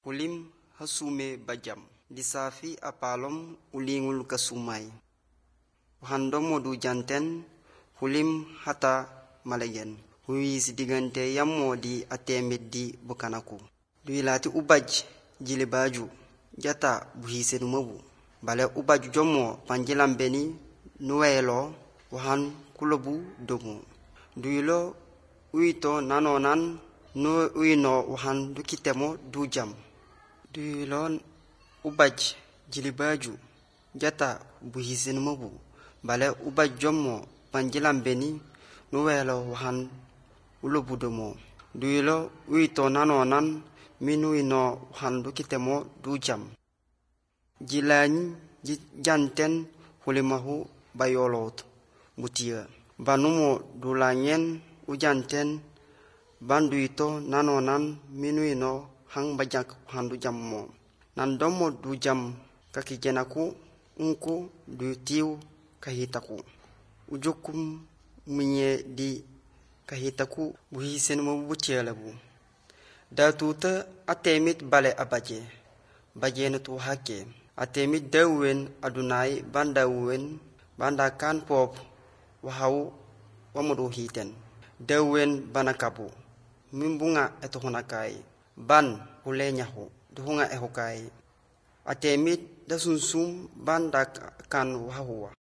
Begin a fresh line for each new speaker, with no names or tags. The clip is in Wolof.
Hulim hasume bajam disafi apalom ulingul kasumai handomo du janten hulim hata malagen huis digante yammo di atemeddi bukanaku duilati ubaj jilibaju jata buhisenu mabu bale ubaju jommo panjilambeni nuwelo wahan kulobu domo duilo uito nanonan no uino wahan dukitemo dujam duilon ubaj jilibaju jata buhisenu mabu bale ubaj jommo panjilambeni nuwelo wahan ulobu domo duilo uito nanonan minuino wahan dukitemo dujam jilani janten hulimahu bayolot butia banumo dulanyen ujanten banduito nanonan minuino hang bajak handu jammo nandomo dujam kakijenaku unku dutiu kahitaku ujukum minye di kahitaku buhisen mo bucelabu datuta atemit bale abaje bajena tu hake atemit dawen adunai bandawen bandakan pop wahau wamudu hiten dawen banakabu mimbunga etohonakai ban hulenyahu duhunga ehokai atemit dasunsum bandak kan wahua